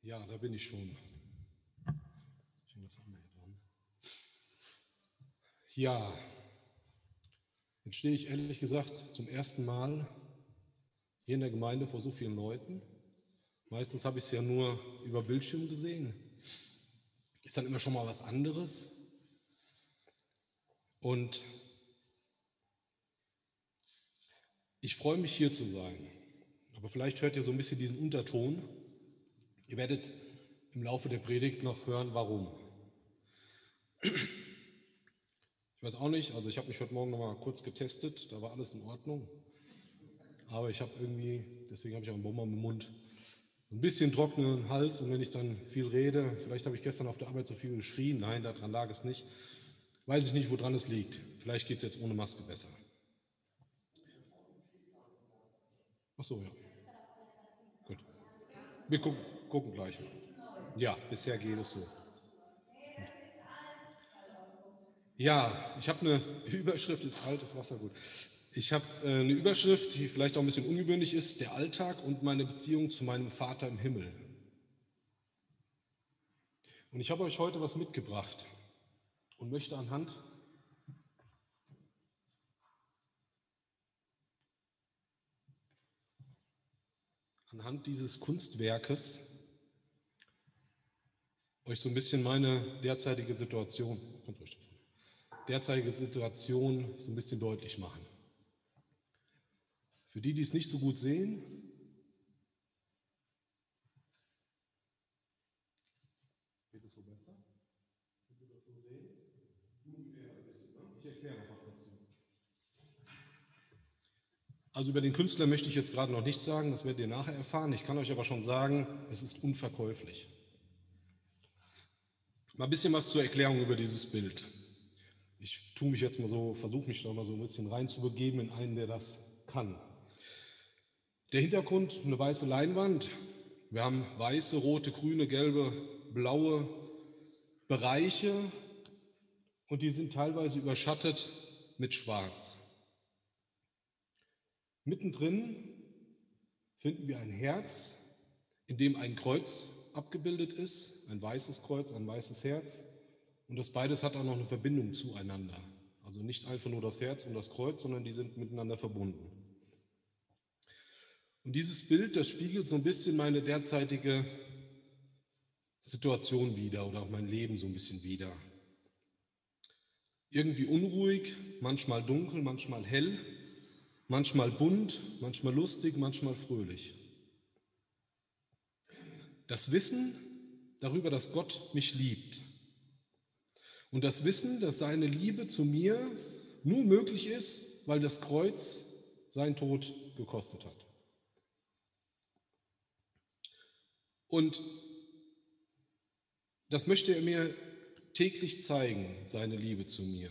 Ja, da bin ich schon. Ja, jetzt stehe ich ehrlich gesagt zum ersten Mal hier in der Gemeinde vor so vielen Leuten. Meistens habe ich es ja nur über Bildschirm gesehen. Ist dann immer schon mal was anderes. Und ich freue mich, hier zu sein. Aber vielleicht hört ihr so ein bisschen diesen Unterton. Ihr werdet im Laufe der Predigt noch hören, warum. Ich weiß auch nicht, also ich habe mich heute Morgen noch mal kurz getestet, da war alles in Ordnung. Aber ich habe irgendwie, deswegen habe ich auch einen Bonbon im Mund, ein bisschen trockenen Hals und wenn ich dann viel rede, vielleicht habe ich gestern auf der Arbeit so viel geschrien, nein, daran lag es nicht. Weiß ich nicht, woran es liegt. Vielleicht geht es jetzt ohne Maske besser. Ach so, ja. Gut. Wir gucken gleich. Ja, bisher geht es so. Ja, ich habe eine Überschrift, ist altes Wasser gut. Ich habe eine Überschrift, die vielleicht auch ein bisschen ungewöhnlich ist, der Alltag und meine Beziehung zu meinem Vater im Himmel. Und ich habe euch heute was mitgebracht und möchte anhand dieses Kunstwerkes euch so ein bisschen meine derzeitige Situation so ein bisschen deutlich machen. Für die, die es nicht so gut sehen, geht es so besser? Könnt ihr das so sehen? Ich erkläre noch was dazu. Also über den Künstler möchte ich jetzt gerade noch nichts sagen, das werdet ihr nachher erfahren. Ich kann euch aber schon sagen, es ist unverkäuflich. Mal ein bisschen was zur Erklärung über dieses Bild. Ich versuche mich da mal so ein bisschen reinzubegeben in einen, der das kann. Der Hintergrund, eine weiße Leinwand. Wir haben weiße, rote, grüne, gelbe, blaue Bereiche und die sind teilweise überschattet mit Schwarz. Mittendrin finden wir ein Herz, in dem ein Kreuz abgebildet ist, ein weißes Kreuz, ein weißes Herz. Und das beides hat auch noch eine Verbindung zueinander. Also nicht einfach nur das Herz und das Kreuz, sondern die sind miteinander verbunden. Und dieses Bild, das spiegelt so ein bisschen meine derzeitige Situation wider oder auch mein Leben so ein bisschen wider. Irgendwie unruhig, manchmal dunkel, manchmal hell, manchmal bunt, manchmal lustig, manchmal fröhlich. Das Wissen darüber, dass Gott mich liebt und das Wissen, dass seine Liebe zu mir nur möglich ist, weil das Kreuz seinen Tod gekostet hat. Und das möchte er mir täglich zeigen, seine Liebe zu mir.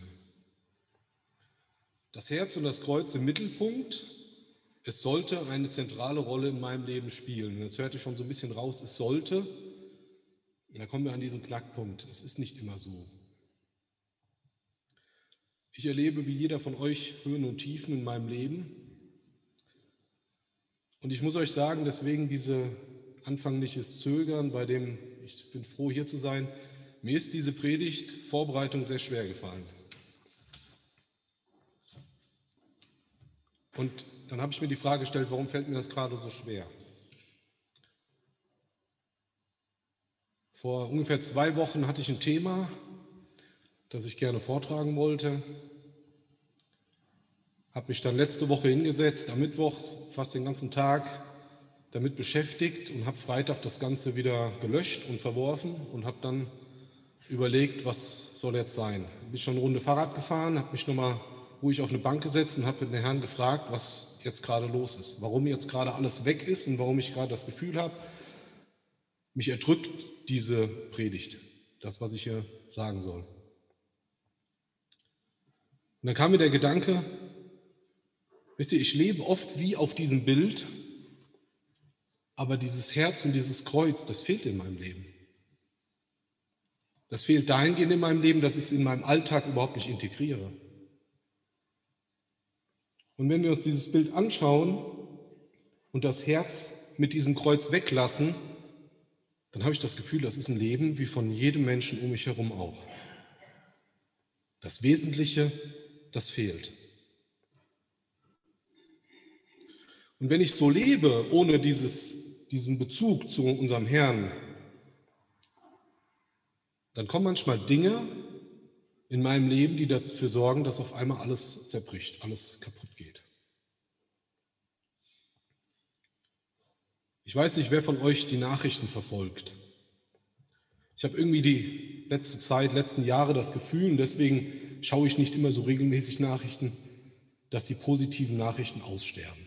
Das Herz und das Kreuz im Mittelpunkt. Es sollte eine zentrale Rolle in meinem Leben spielen. Und jetzt hört ihr schon so ein bisschen raus, es sollte. Und da kommen wir an diesen Knackpunkt. Es ist nicht immer so. Ich erlebe wie jeder von euch Höhen und Tiefen in meinem Leben. Und ich muss euch sagen, deswegen diese anfängliches Zögern, bei dem ich bin froh, hier zu sein. Mir ist diese Vorbereitung sehr schwer gefallen. Und dann habe ich mir die Frage gestellt, warum fällt mir das gerade so schwer? Vor ungefähr 2 Wochen hatte ich ein Thema, das ich gerne vortragen wollte. Habe mich dann letzte Woche hingesetzt, am Mittwoch fast den ganzen Tag damit beschäftigt und habe Freitag das Ganze wieder gelöscht und verworfen und habe dann überlegt, was soll jetzt sein. Bin schon eine Runde Fahrrad gefahren, habe mich nochmal ruhig auf eine Bank gesetzt und habe den Herrn gefragt, was jetzt gerade los ist, warum jetzt gerade alles weg ist und warum ich gerade das Gefühl habe, mich erdrückt diese Predigt, das, was ich hier sagen soll. Und dann kam mir der Gedanke, wisst ihr, ich lebe oft wie auf diesem Bild, aber dieses Herz und dieses Kreuz, das fehlt in meinem Leben. Das fehlt dahingehend in meinem Leben, dass ich es in meinem Alltag überhaupt nicht integriere. Und wenn wir uns dieses Bild anschauen und das Herz mit diesem Kreuz weglassen, dann habe ich das Gefühl, das ist ein Leben wie von jedem Menschen um mich herum auch. Das Wesentliche, das fehlt. Und wenn ich so lebe, ohne diesen Bezug zu unserem Herrn, dann kommen manchmal Dinge in meinem Leben, die dafür sorgen, dass auf einmal alles zerbricht, alles kaputt geht. Ich weiß nicht, wer von euch die Nachrichten verfolgt. Ich habe irgendwie die letzten Jahre das Gefühl, und deswegen schaue ich nicht immer so regelmäßig Nachrichten, dass die positiven Nachrichten aussterben.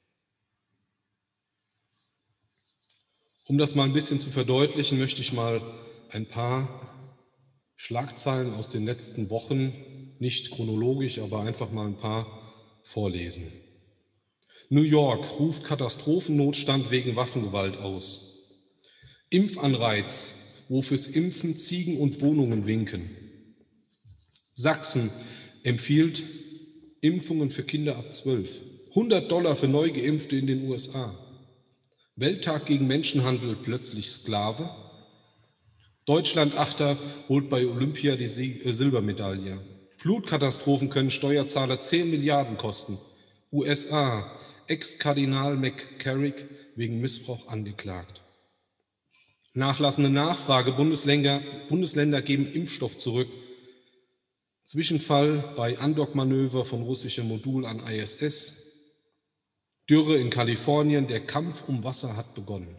Um das mal ein bisschen zu verdeutlichen, möchte ich mal ein paar Schlagzeilen aus den letzten Wochen, nicht chronologisch, aber einfach mal ein paar vorlesen. New York ruft Katastrophennotstand wegen Waffengewalt aus. Impfanreiz, wo fürs Impfen Ziegen und Wohnungen winken. Sachsen empfiehlt Impfungen für Kinder ab 12. $100 für Neugeimpfte in den USA. Welttag gegen Menschenhandel plötzlich Sklave. Deutschland Achter holt bei Olympia die Silbermedaille. Flutkatastrophen können Steuerzahler 10 Milliarden kosten. USA, Ex-Kardinal McCarrick wegen Missbrauch angeklagt. Nachlassende Nachfrage, Bundesländer geben Impfstoff zurück. Zwischenfall bei Andockmanöver von russischem Modul an ISS. Dürre in Kalifornien, der Kampf um Wasser hat begonnen.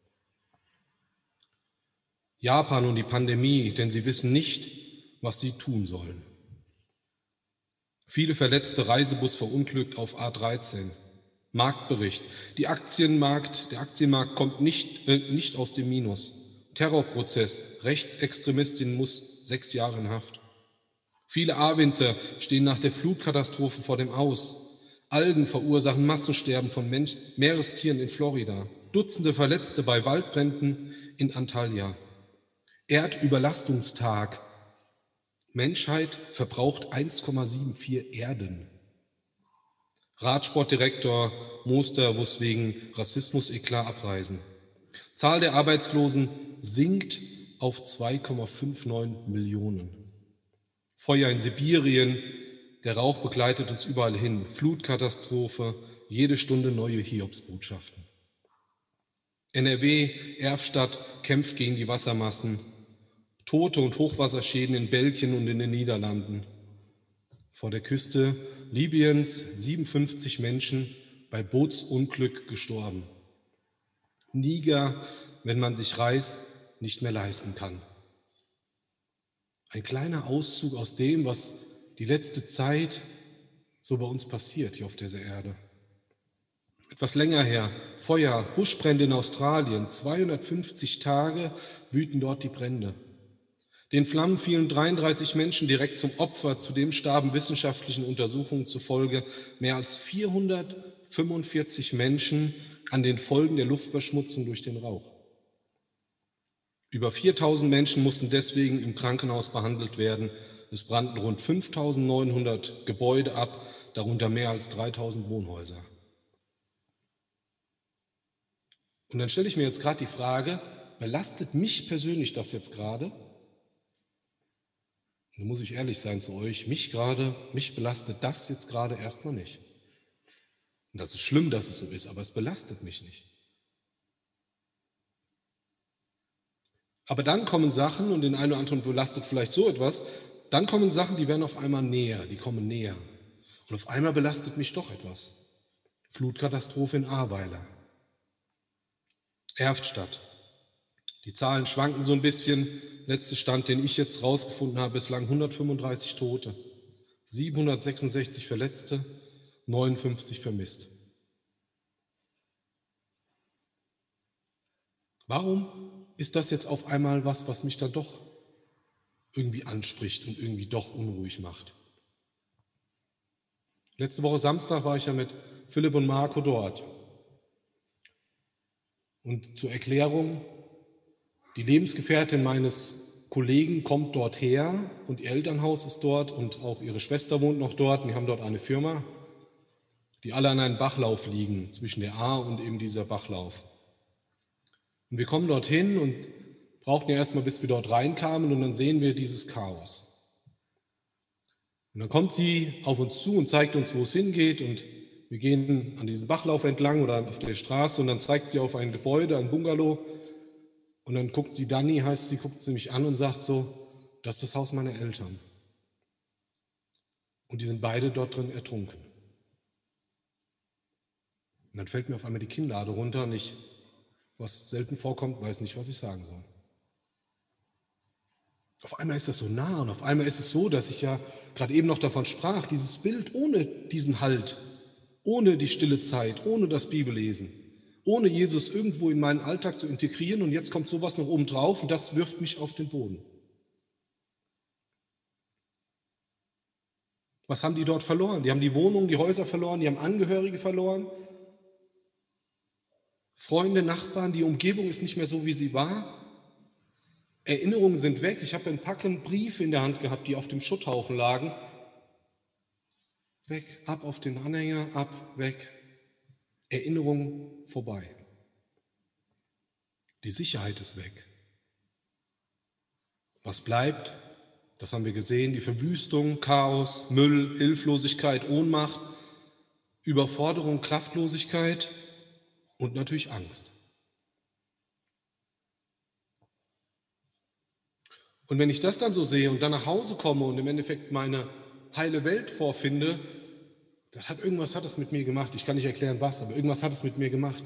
Japan und die Pandemie, denn sie wissen nicht, was sie tun sollen. Viele verletzte, Reisebus verunglückt auf A13. Marktbericht. Der Aktienmarkt kommt nicht aus dem Minus. Terrorprozess. Rechtsextremistin muss 6 Jahre in Haft. Viele A-Winzer stehen nach der Flutkatastrophe vor dem Aus. Algen verursachen Massensterben von Meerestieren in Florida. Dutzende Verletzte bei Waldbränden in Antalya. Erdüberlastungstag. Menschheit verbraucht 1,74 Erden. Radsportdirektor Moster muss wegen Rassismus-Eklat abreisen. Zahl der Arbeitslosen sinkt auf 2,59 Millionen. Feuer in Sibirien, der Rauch begleitet uns überall hin. Flutkatastrophe, jede Stunde neue Hiobsbotschaften. NRW, Erfstadt kämpft gegen die Wassermassen. Tote und Hochwasserschäden in Belgien und in den Niederlanden. Vor der Küste Libyens 57 Menschen bei Bootsunglück gestorben. Niger, wenn man sich Reis nicht mehr leisten kann. Ein kleiner Auszug aus dem, was die letzte Zeit so bei uns passiert hier auf dieser Erde. Etwas länger her, Feuer, Buschbrände in Australien, 250 Tage wüten dort die Brände. Den Flammen fielen 33 Menschen direkt zum Opfer, zudem starben wissenschaftlichen Untersuchungen zufolge mehr als 445 Menschen an den Folgen der Luftverschmutzung durch den Rauch. Über 4.000 Menschen mussten deswegen im Krankenhaus behandelt werden. Es brannten rund 5.900 Gebäude ab, darunter mehr als 3.000 Wohnhäuser. Und dann stelle ich mir jetzt gerade die Frage, belastet mich persönlich das jetzt gerade? Da muss ich ehrlich sein zu euch, mich belastet das jetzt gerade erstmal nicht. Und das ist schlimm, dass es so ist, aber es belastet mich nicht. Aber dann kommen Sachen, und den einen oder anderen belastet vielleicht so etwas, dann kommen Sachen, die werden auf einmal näher, die kommen näher. Und auf einmal belastet mich doch etwas. Flutkatastrophe in Ahrweiler. Erftstadt. Die Zahlen schwanken so ein bisschen. Letzter Stand, den ich jetzt rausgefunden habe, bislang 135 Tote, 766 Verletzte, 59 vermisst. Warum ist das jetzt auf einmal was mich dann doch irgendwie anspricht und irgendwie doch unruhig macht? Letzte Woche Samstag war ich ja mit Philipp und Marco dort. Und zur Erklärung, die Lebensgefährtin meines Kollegen kommt dort her und ihr Elternhaus ist dort und auch ihre Schwester wohnt noch dort. Und die haben dort eine Firma, die alle an einem Bachlauf liegen, zwischen der Ahr und eben dieser Bachlauf. Und wir kommen dorthin und brauchten ja erstmal, bis wir dort reinkamen, und dann sehen wir dieses Chaos. Und dann kommt sie auf uns zu und zeigt uns, wo es hingeht, und wir gehen an diesem Bachlauf entlang oder auf der Straße, und dann zeigt sie auf ein Gebäude, ein Bungalow, und dann guckt sie, Dani heißt sie, guckt sie mich an und sagt so, das ist das Haus meiner Eltern. Und die sind beide dort drin ertrunken. Und dann fällt mir auf einmal die Kinnlade runter und ich, was selten vorkommt, weiß nicht, was ich sagen soll. Auf einmal ist das so nah und auf einmal ist es so, dass ich ja gerade eben noch davon sprach, dieses Bild ohne diesen Halt, ohne die stille Zeit, ohne das Bibellesen, ohne Jesus irgendwo in meinen Alltag zu integrieren, und jetzt kommt sowas noch oben drauf und das wirft mich auf den Boden. Was haben die dort verloren? Die haben die Wohnungen, die Häuser verloren, die haben Angehörige verloren, Freunde, Nachbarn, die Umgebung ist nicht mehr so, wie sie war. Erinnerungen sind weg. Ich habe ein Packen Briefe in der Hand gehabt, die auf dem Schutthaufen lagen. Weg, ab auf den Anhänger, ab, weg. Erinnerung vorbei. Die Sicherheit ist weg. Was bleibt? Das haben wir gesehen, die Verwüstung, Chaos, Müll, Hilflosigkeit, Ohnmacht, Überforderung, Kraftlosigkeit und natürlich Angst. Und wenn ich das dann so sehe und dann nach Hause komme und im Endeffekt meine heile Welt vorfinde, irgendwas hat das mit mir gemacht. Ich kann nicht erklären, was, aber irgendwas hat es mit mir gemacht.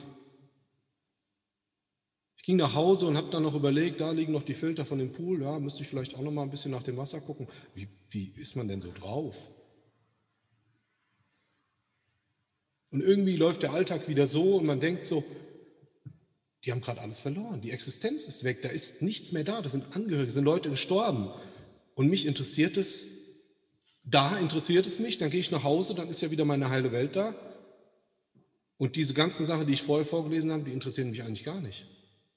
Ich ging nach Hause und habe dann noch überlegt, da liegen noch die Filter von dem Pool, ja, müsste ich vielleicht auch noch mal ein bisschen nach dem Wasser gucken. Wie ist man denn so drauf? Und irgendwie läuft der Alltag wieder so und man denkt so, die haben gerade alles verloren, die Existenz ist weg, da ist nichts mehr da, das sind Angehörige, sind Leute gestorben. Und mich interessiert es, interessiert es mich, dann gehe ich nach Hause, dann ist ja wieder meine heile Welt da. Und diese ganzen Sachen, die ich vorher vorgelesen habe, die interessieren mich eigentlich gar nicht.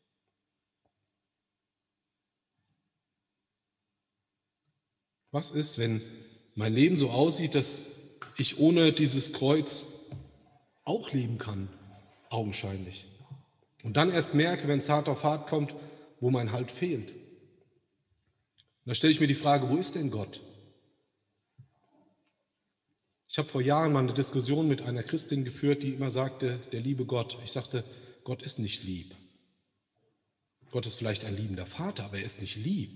Was ist, wenn mein Leben so aussieht, dass ich ohne dieses Kreuz auch leben kann, augenscheinlich? Und dann erst merke, wenn es hart auf hart kommt, wo mein Halt fehlt. Da stelle ich mir die Frage, wo ist denn Gott? Ich habe vor Jahren mal eine Diskussion mit einer Christin geführt, die immer sagte, der liebe Gott. Ich sagte, Gott ist nicht lieb. Gott ist vielleicht ein liebender Vater, aber er ist nicht lieb.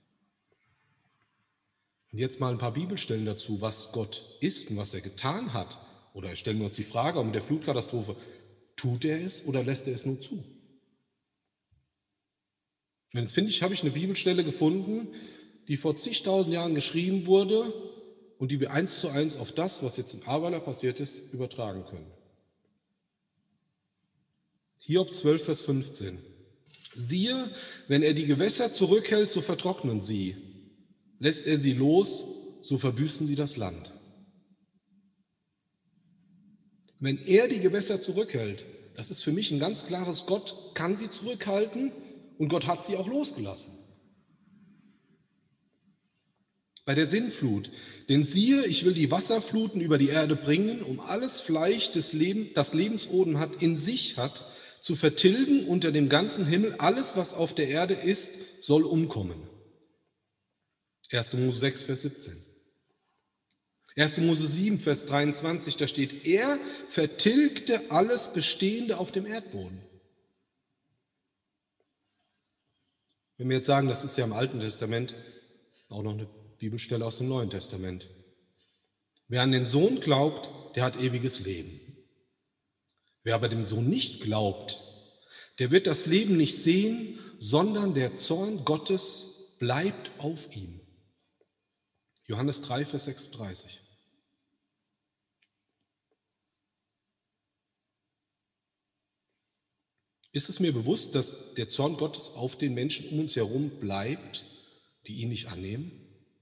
Und jetzt mal ein paar Bibelstellen dazu, was Gott ist und was er getan hat. Oder stellen wir uns die Frage, mit der Flutkatastrophe, tut er es oder lässt er es nur zu? Und jetzt habe ich eine Bibelstelle gefunden, die vor zigtausend Jahren geschrieben wurde und die wir 1:1 auf das, was jetzt in Ahrweiler passiert ist, übertragen können. Hiob 12, Vers 15. Siehe, wenn er die Gewässer zurückhält, so vertrocknen sie. Lässt er sie los, so verwüsten sie das Land. Wenn er die Gewässer zurückhält, das ist für mich ein ganz klares, Gott kann sie zurückhalten und Gott hat sie auch losgelassen. Bei der Sintflut, denn siehe, ich will die Wasserfluten über die Erde bringen, um alles Fleisch, das Lebensodem hat, in sich hat, zu vertilgen unter dem ganzen Himmel. Alles, was auf der Erde ist, soll umkommen. 1. Mose 6, Vers 17. 1. Mose 7, Vers 23, da steht, er vertilgte alles Bestehende auf dem Erdboden. Wenn wir jetzt sagen, das ist ja im Alten Testament, auch noch eine Bibelstelle aus dem Neuen Testament. Wer an den Sohn glaubt, der hat ewiges Leben. Wer aber dem Sohn nicht glaubt, der wird das Leben nicht sehen, sondern der Zorn Gottes bleibt auf ihm. Johannes 3, Vers 36. Ist es mir bewusst, dass der Zorn Gottes auf den Menschen um uns herum bleibt, die ihn nicht annehmen?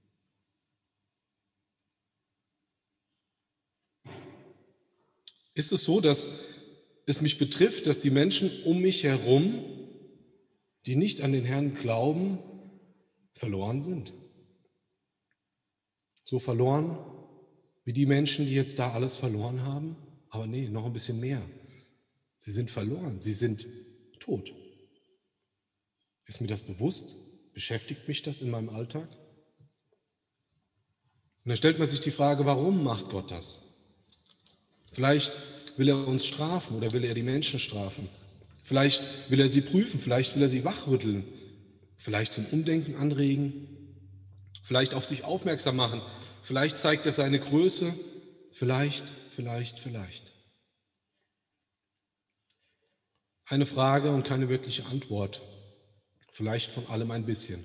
Ist es so, dass es mich betrifft, dass die Menschen um mich herum, die nicht an den Herrn glauben, verloren sind? So verloren wie die Menschen, die jetzt da alles verloren haben? Aber nee, noch ein bisschen mehr. Sie sind verloren, sie sind tot. Ist mir das bewusst? Beschäftigt mich das in meinem Alltag? Und dann stellt man sich die Frage, warum macht Gott das? Vielleicht will er uns strafen oder will er die Menschen strafen. Vielleicht will er sie prüfen, vielleicht will er sie wachrütteln, vielleicht zum Umdenken anregen, vielleicht auf sich aufmerksam machen, vielleicht zeigt er seine Größe, vielleicht. Eine Frage und keine wirkliche Antwort, vielleicht von allem ein bisschen.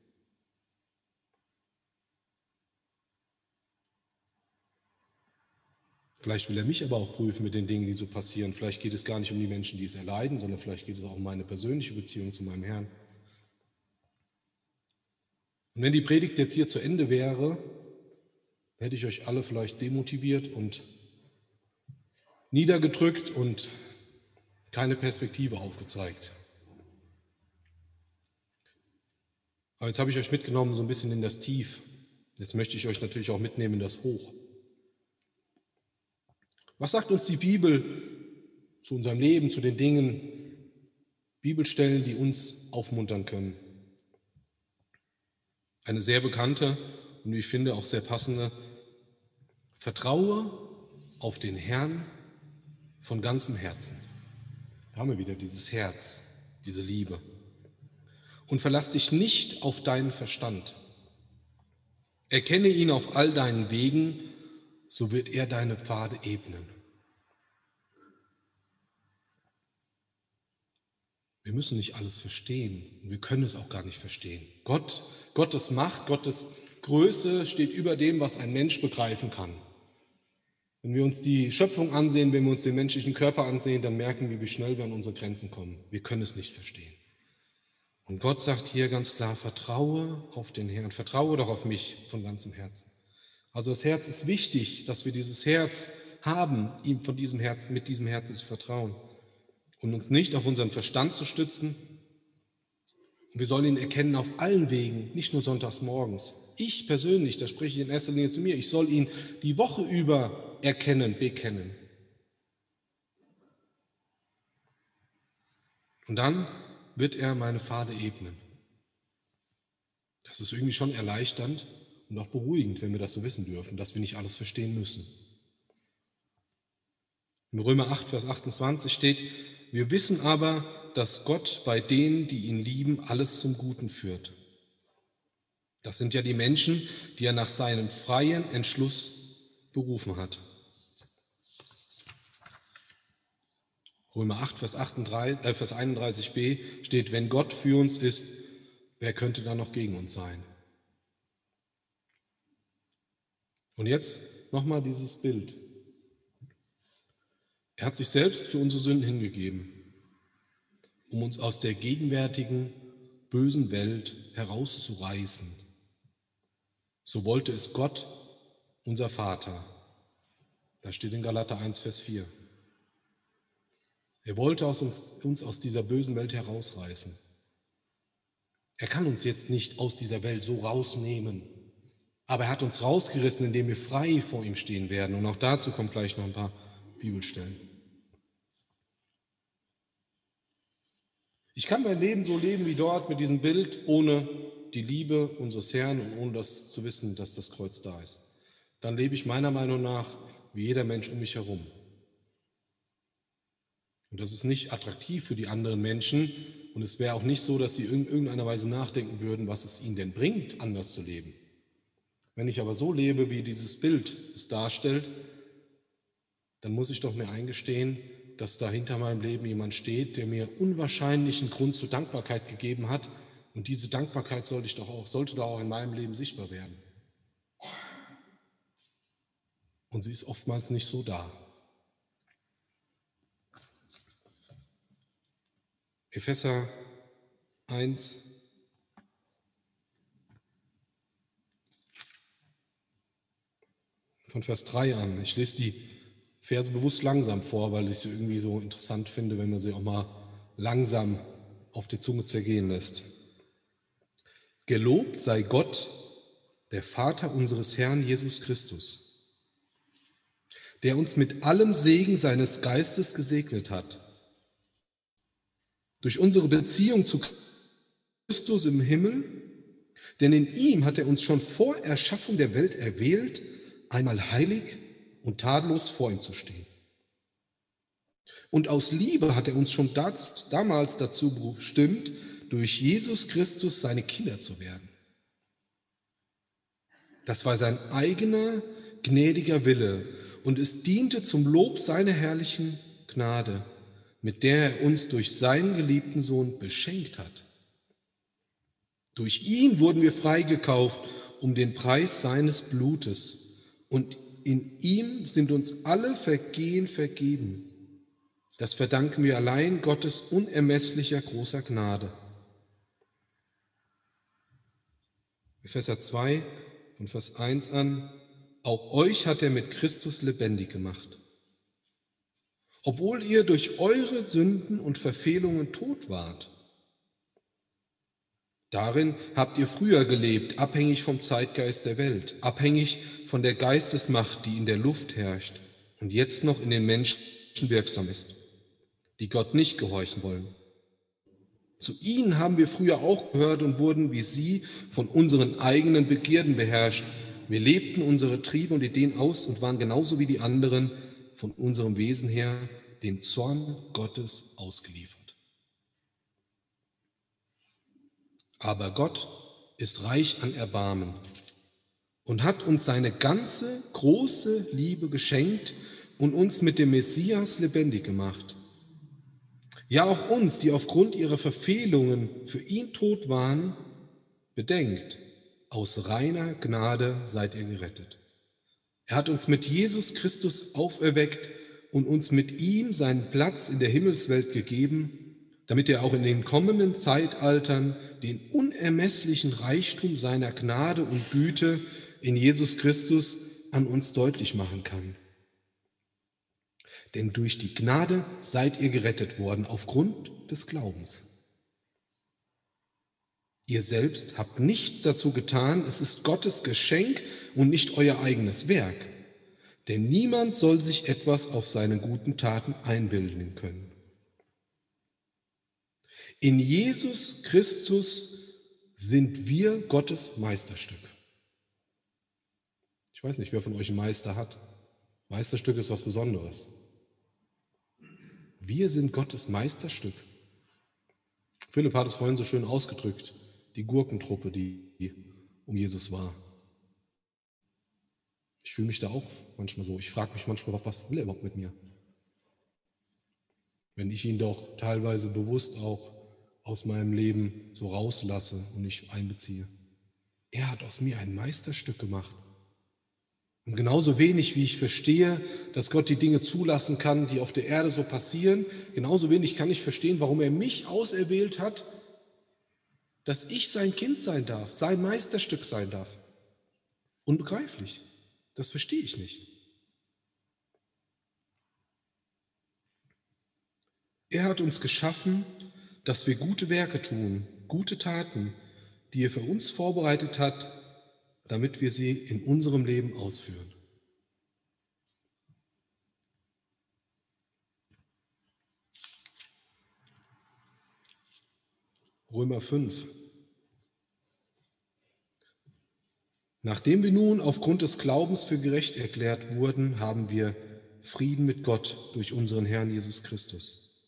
Vielleicht will er mich aber auch prüfen mit den Dingen, die so passieren. Vielleicht geht es gar nicht um die Menschen, die es erleiden, sondern vielleicht geht es auch um meine persönliche Beziehung zu meinem Herrn. Und wenn die Predigt jetzt hier zu Ende wäre, hätte ich euch alle vielleicht demotiviert und niedergedrückt und keine Perspektive aufgezeigt. Aber jetzt habe ich euch mitgenommen so ein bisschen in das Tief. Jetzt möchte ich euch natürlich auch mitnehmen in das Hoch. Was sagt uns die Bibel zu unserem Leben, zu den Dingen, Bibelstellen, die uns aufmuntern können? Eine sehr bekannte und wie ich finde auch sehr passende: Vertraue auf den Herrn von ganzem Herzen. Da haben wir wieder dieses Herz, diese Liebe. Und verlass dich nicht auf deinen Verstand. Erkenne ihn auf all deinen Wegen, so wird er deine Pfade ebnen. Wir müssen nicht alles verstehen und wir können es auch gar nicht verstehen. Gottes Macht, Gottes Größe steht über dem, was ein Mensch begreifen kann. Wenn wir uns die Schöpfung ansehen, wenn wir uns den menschlichen Körper ansehen, dann merken wir, wie schnell wir an unsere Grenzen kommen. Wir können es nicht verstehen. Und Gott sagt hier ganz klar, vertraue auf den Herrn, vertraue doch auf mich von ganzem Herzen. Also das Herz ist wichtig, dass wir dieses Herz haben, ihm mit diesem Herzen zu vertrauen und uns nicht auf unseren Verstand zu stützen. Und wir sollen ihn erkennen auf allen Wegen, nicht nur sonntags morgens. Ich persönlich, da spreche ich in erster Linie zu mir, ich soll ihn die Woche über erkennen, bekennen. Und dann wird er meine Pfade ebnen. Das ist irgendwie schon erleichternd und auch beruhigend, wenn wir das so wissen dürfen, dass wir nicht alles verstehen müssen. In Römer 8, Vers 28 steht: Wir wissen aber, dass Gott bei denen, die ihn lieben, alles zum Guten führt. Das sind ja die Menschen, die er nach seinem freien Entschluss berufen hat. Römer 8, Vers 31b steht: Wenn Gott für uns ist, wer könnte dann noch gegen uns sein? Und jetzt nochmal dieses Bild. Er hat sich selbst für unsere Sünden hingegeben, um uns aus der gegenwärtigen bösen Welt herauszureißen. So wollte es Gott, unser Vater. Das steht in Galater 1, Vers 4. Er wollte uns aus dieser bösen Welt herausreißen. Er kann uns jetzt nicht aus dieser Welt so rausnehmen, aber er hat uns rausgerissen, indem wir frei vor ihm stehen werden. Und auch dazu kommen gleich noch ein paar Bibelstellen. Ich kann mein Leben so leben wie dort mit diesem Bild, ohne die Liebe unseres Herrn und ohne das zu wissen, dass das Kreuz da ist. Dann lebe ich meiner Meinung nach wie jeder Mensch um mich herum. Und das ist nicht attraktiv für die anderen Menschen und es wäre auch nicht so, dass sie in irgendeiner Weise nachdenken würden, was es ihnen denn bringt, anders zu leben. Wenn ich aber so lebe, wie dieses Bild es darstellt, dann muss ich doch mir eingestehen, dass da hinter meinem Leben jemand steht, der mir unwahrscheinlichen Grund zur Dankbarkeit gegeben hat. Und diese Dankbarkeit sollte doch auch in meinem Leben sichtbar werden. Und sie ist oftmals nicht so da. Epheser 1, von Vers 3 an. Ich lese die Verse bewusst langsam vor, weil ich sie irgendwie so interessant finde, wenn man sie auch mal langsam auf die Zunge zergehen lässt. Gelobt sei Gott, der Vater unseres Herrn Jesus Christus, der uns mit allem Segen seines Geistes gesegnet hat. Durch unsere Beziehung zu Christus im Himmel, denn in ihm hat er uns schon vor Erschaffung der Welt erwählt, einmal heilig und tadellos vor ihm zu stehen. Und aus Liebe hat er uns schon damals dazu bestimmt, durch Jesus Christus seine Kinder zu werden. Das war sein eigener, gnädiger Wille und es diente zum Lob seiner herrlichen Gnade, mit der er uns durch seinen geliebten Sohn beschenkt hat. Durch ihn wurden wir freigekauft um den Preis seines Blutes und in ihm sind uns alle Vergehen vergeben. Das verdanken wir allein Gottes unermesslicher großer Gnade. Epheser 2, von Vers 1 an, auch euch hat er mit Christus lebendig gemacht. Obwohl ihr durch eure Sünden und Verfehlungen tot wart. Darin habt ihr früher gelebt, abhängig vom Zeitgeist der Welt, abhängig von der Geistesmacht, die in der Luft herrscht und jetzt noch in den Menschen wirksam ist, die Gott nicht gehorchen wollen. Zu ihnen haben wir früher auch gehört und wurden wie sie von unseren eigenen Begierden beherrscht. Wir lebten unsere Triebe und Ideen aus und waren genauso wie die anderen von unserem Wesen her dem Zorn Gottes ausgeliefert. Aber Gott ist reich an Erbarmen und hat uns seine ganze große Liebe geschenkt und uns mit dem Messias lebendig gemacht. Ja, auch uns, die aufgrund ihrer Verfehlungen für ihn tot waren, bedenkt, aus reiner Gnade seid ihr gerettet. Er hat uns mit Jesus Christus auferweckt und uns mit ihm seinen Platz in der Himmelswelt gegeben, damit er auch in den kommenden Zeitaltern den unermesslichen Reichtum seiner Gnade und Güte in Jesus Christus an uns deutlich machen kann. Denn durch die Gnade seid ihr gerettet worden aufgrund des Glaubens. Ihr selbst habt nichts dazu getan, es ist Gottes Geschenk und nicht euer eigenes Werk. Denn niemand soll sich etwas auf seine guten Taten einbilden können. In Jesus Christus sind wir Gottes Meisterstück. Ich weiß nicht, wer von euch einen Meister hat. Meisterstück ist was Besonderes. Wir sind Gottes Meisterstück. Philipp hat es vorhin so schön ausgedrückt, die Gurkentruppe, die um Jesus war. Ich fühle mich da auch manchmal so. Ich frage mich manchmal, was will er überhaupt mit mir? Wenn ich ihn doch teilweise bewusst auch aus meinem Leben so rauslasse und nicht einbeziehe. Er hat aus mir ein Meisterstück gemacht. Und genauso wenig, wie ich verstehe, dass Gott die Dinge zulassen kann, die auf der Erde so passieren, genauso wenig kann ich verstehen, warum er mich auserwählt hat, dass ich sein Kind sein darf, sein Meisterstück sein darf. Unbegreiflich. Das verstehe ich nicht. Er hat uns geschaffen, dass wir gute Werke tun, gute Taten, die er für uns vorbereitet hat, damit wir sie in unserem Leben ausführen. Römer 5. Nachdem wir nun aufgrund des Glaubens für gerecht erklärt wurden, haben wir Frieden mit Gott durch unseren Herrn Jesus Christus.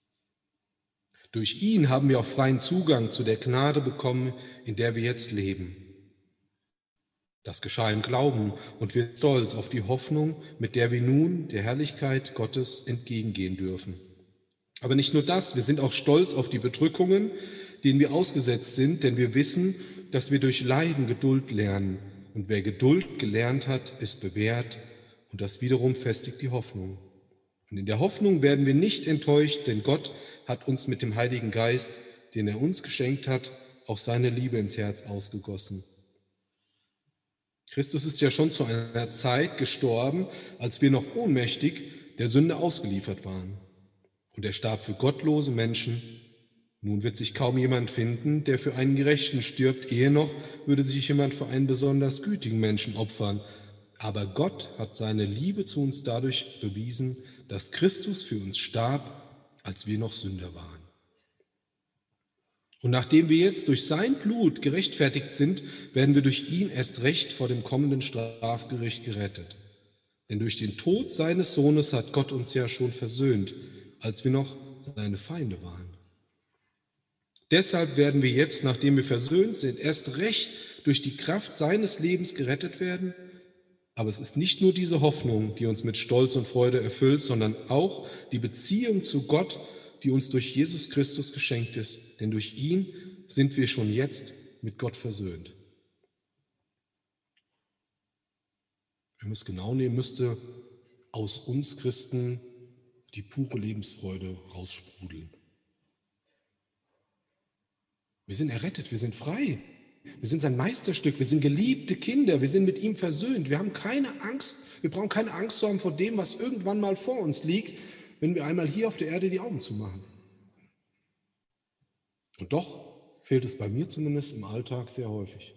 Durch ihn haben wir auch freien Zugang zu der Gnade bekommen, in der wir jetzt leben. Das geschah im Glauben und wir sind stolz auf die Hoffnung, mit der wir nun der Herrlichkeit Gottes entgegengehen dürfen. Aber nicht nur das, wir sind auch stolz auf die Bedrückungen, denen wir ausgesetzt sind, denn wir wissen, dass wir durch Leiden Geduld lernen. Und wer Geduld gelernt hat, ist bewährt und das wiederum festigt die Hoffnung. Und in der Hoffnung werden wir nicht enttäuscht, denn Gott hat uns mit dem Heiligen Geist, den er uns geschenkt hat, auch seine Liebe ins Herz ausgegossen. Christus ist ja schon zu einer Zeit gestorben, als wir noch ohnmächtig der Sünde ausgeliefert waren. Und er starb für gottlose Menschen. Nun wird sich kaum jemand finden, der für einen Gerechten stirbt. Ehe noch würde sich jemand für einen besonders gütigen Menschen opfern. Aber Gott hat seine Liebe zu uns dadurch bewiesen, dass Christus für uns starb, als wir noch Sünder waren. Und nachdem wir jetzt durch sein Blut gerechtfertigt sind, werden wir durch ihn erst recht vor dem kommenden Strafgericht gerettet. Denn durch den Tod seines Sohnes hat Gott uns ja schon versöhnt, als wir noch seine Feinde waren. Deshalb werden wir jetzt, nachdem wir versöhnt sind, erst recht durch die Kraft seines Lebens gerettet werden. Aber es ist nicht nur diese Hoffnung, die uns mit Stolz und Freude erfüllt, sondern auch die Beziehung zu Gott, die uns durch Jesus Christus geschenkt ist. Denn durch ihn sind wir schon jetzt mit Gott versöhnt. Wenn wir es genau nehmen, müsste aus uns Christen die pure Lebensfreude raussprudeln. Wir sind errettet, wir sind frei. Wir sind sein Meisterstück, wir sind geliebte Kinder, wir sind mit ihm versöhnt. Wir haben keine Angst, wir brauchen keine Angst zu haben vor dem, was irgendwann mal vor uns liegt, wenn wir einmal hier auf der Erde die Augen zumachen. Und doch fehlt es bei mir zumindest im Alltag sehr häufig.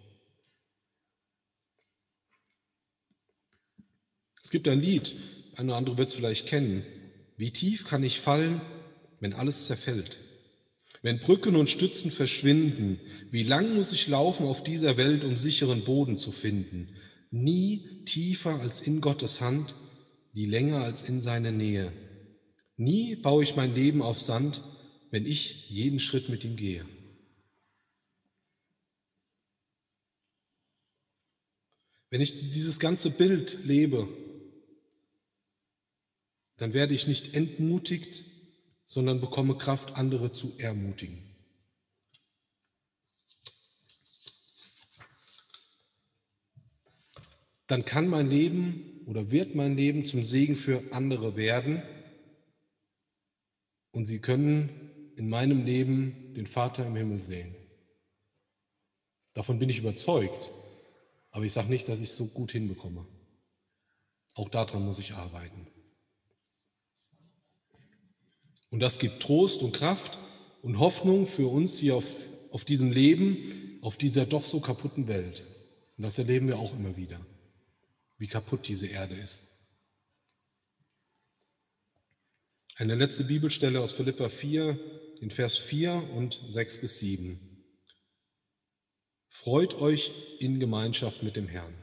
Es gibt ein Lied, ein oder andere wird es vielleicht kennen. Wie tief kann ich fallen, wenn alles zerfällt? Wenn Brücken und Stützen verschwinden, wie lang muss ich laufen auf dieser Welt, um sicheren Boden zu finden? Nie tiefer als in Gottes Hand, nie länger als in seine Nähe. Nie baue ich mein Leben auf Sand, wenn ich jeden Schritt mit ihm gehe. Wenn ich dieses ganze Bild lebe, dann werde ich nicht entmutigt, sondern bekomme Kraft, andere zu ermutigen. Dann kann mein Leben oder wird mein Leben zum Segen für andere werden und sie können in meinem Leben den Vater im Himmel sehen. Davon bin ich überzeugt, aber ich sage nicht, dass ich es so gut hinbekomme. Auch daran muss ich arbeiten. Und das gibt Trost und Kraft und Hoffnung für uns hier auf diesem Leben, auf dieser doch so kaputten Welt. Und das erleben wir auch immer wieder, wie kaputt diese Erde ist. Eine letzte Bibelstelle aus Philipper 4, in Vers 4 und 6 bis 7. Freut euch in Gemeinschaft mit dem Herrn.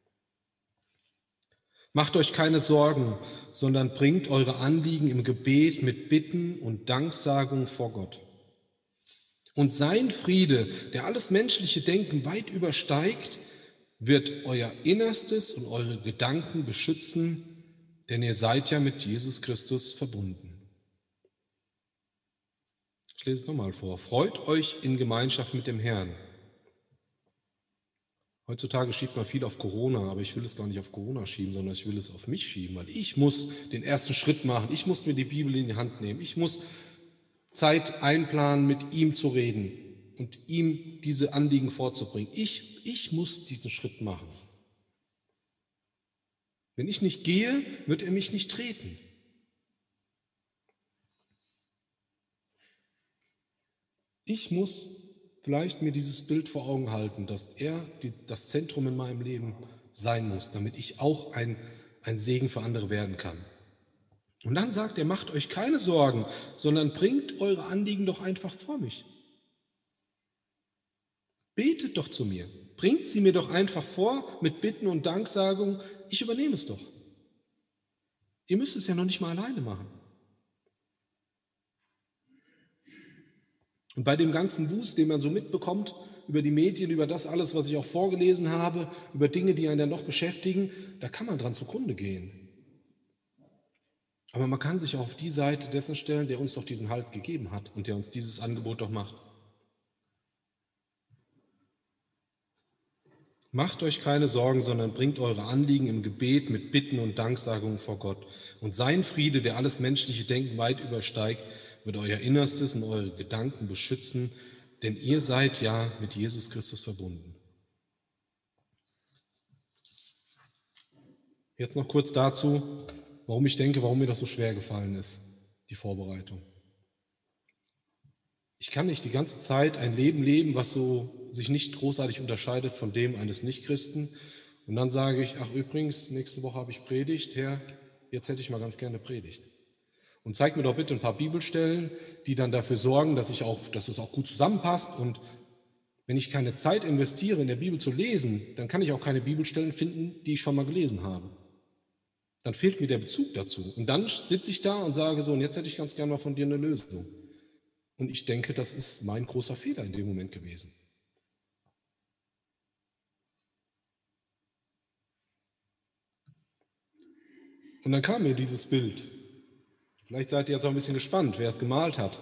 Macht euch keine Sorgen, sondern bringt eure Anliegen im Gebet mit Bitten und Danksagung vor Gott. Und sein Friede, der alles menschliche Denken weit übersteigt, wird euer Innerstes und eure Gedanken beschützen, denn ihr seid ja mit Jesus Christus verbunden. Ich lese es nochmal vor. Freut euch in Gemeinschaft mit dem Herrn. Heutzutage schiebt man viel auf Corona, aber ich will es gar nicht auf Corona schieben, sondern ich will es auf mich schieben, weil ich muss den ersten Schritt machen. Ich muss mir die Bibel in die Hand nehmen. Ich muss Zeit einplanen, mit ihm zu reden und ihm diese Anliegen vorzubringen. Ich muss diesen Schritt machen. Wenn ich nicht gehe, wird er mich nicht treten. Ich muss vielleicht mir dieses Bild vor Augen halten, dass er das Zentrum in meinem Leben sein muss, damit ich auch ein Segen für andere werden kann. Und dann sagt er, macht euch keine Sorgen, sondern bringt eure Anliegen doch einfach vor mich. Betet doch zu mir, bringt sie mir doch einfach vor mit Bitten und Danksagung, ich übernehme es doch. Ihr müsst es ja noch nicht mal alleine machen. Und bei dem ganzen Wust, den man so mitbekommt, über die Medien, über das alles, was ich auch vorgelesen habe, über Dinge, die einen dann noch beschäftigen, da kann man dran zugrunde gehen. Aber man kann sich auch auf die Seite dessen stellen, der uns doch diesen Halt gegeben hat und der uns dieses Angebot doch macht. Macht euch keine Sorgen, sondern bringt eure Anliegen im Gebet mit Bitten und Danksagungen vor Gott. Und sein Friede, der alles menschliche Denken weit übersteigt, wird euer Innerstes und eure Gedanken beschützen, denn ihr seid ja mit Jesus Christus verbunden. Jetzt noch kurz dazu, warum ich denke, warum mir das so schwer gefallen ist, die Vorbereitung. Ich kann nicht die ganze Zeit ein Leben leben, was so sich nicht großartig unterscheidet von dem eines Nichtchristen. Und dann sage ich, ach übrigens, nächste Woche habe ich Predigt, Herr, jetzt hätte ich mal ganz gerne Predigt. Und zeig mir doch bitte ein paar Bibelstellen, die dann dafür sorgen, dass es auch gut zusammenpasst. Und wenn ich keine Zeit investiere, in der Bibel zu lesen, dann kann ich auch keine Bibelstellen finden, die ich schon mal gelesen habe. Dann fehlt mir der Bezug dazu. Und dann sitze ich da und sage so, und jetzt hätte ich ganz gerne mal von dir eine Lösung. Und ich denke, das ist mein großer Fehler in dem Moment gewesen. Und dann kam mir dieses Bild. Vielleicht seid ihr jetzt auch ein bisschen gespannt, wer es gemalt hat.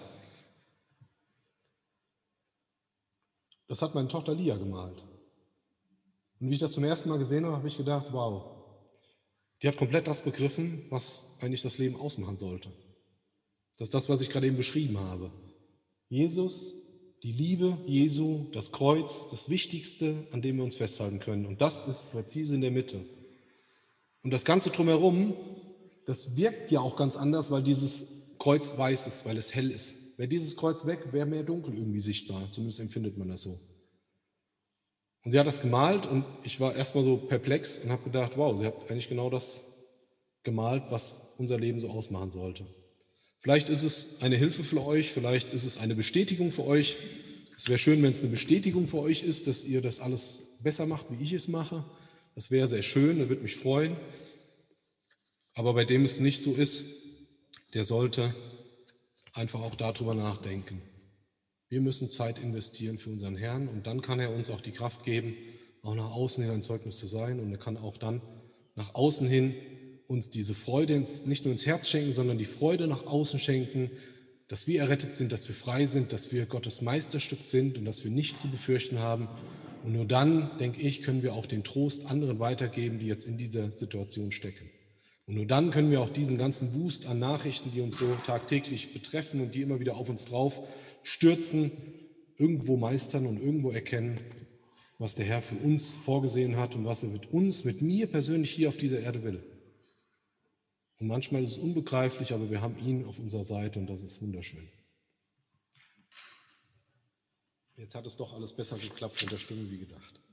Das hat meine Tochter Lia gemalt. Und wie ich das zum ersten Mal gesehen habe, habe ich gedacht, wow, die hat komplett das begriffen, was eigentlich das Leben ausmachen sollte. Das ist das, was ich gerade eben beschrieben habe. Jesus, die Liebe Jesu, das Kreuz, das Wichtigste, an dem wir uns festhalten können. Und das ist präzise in der Mitte. Und das Ganze drumherum, das wirkt ja auch ganz anders, weil dieses Kreuz weiß ist, weil es hell ist. Wäre dieses Kreuz weg, wäre mehr dunkel irgendwie sichtbar. Zumindest empfindet man das so. Und sie hat das gemalt und ich war erstmal so perplex und habe gedacht, wow, sie hat eigentlich genau das gemalt, was unser Leben so ausmachen sollte. Vielleicht ist es eine Hilfe für euch, vielleicht ist es eine Bestätigung für euch. Es wäre schön, wenn es eine Bestätigung für euch ist, dass ihr das alles besser macht, wie ich es mache. Das wäre sehr schön, das würde mich freuen. Aber bei dem es nicht so ist, der sollte einfach auch darüber nachdenken. Wir müssen Zeit investieren für unseren Herrn und dann kann er uns auch die Kraft geben, auch nach außen hin ein Zeugnis zu sein und er kann auch dann nach außen hin uns diese Freude nicht nur ins Herz schenken, sondern die Freude nach außen schenken, dass wir errettet sind, dass wir frei sind, dass wir Gottes Meisterstück sind und dass wir nichts zu befürchten haben. Und nur dann, denke ich, können wir auch den Trost anderen weitergeben, die jetzt in dieser Situation stecken. Und nur dann können wir auch diesen ganzen Wust an Nachrichten, die uns so tagtäglich betreffen und die immer wieder auf uns drauf stürzen, irgendwo meistern und irgendwo erkennen, was der Herr für uns vorgesehen hat und was er mit mir persönlich hier auf dieser Erde will. Und manchmal ist es unbegreiflich, aber wir haben ihn auf unserer Seite und das ist wunderschön. Jetzt hat es doch alles besser geklappt mit der Stimme wie gedacht.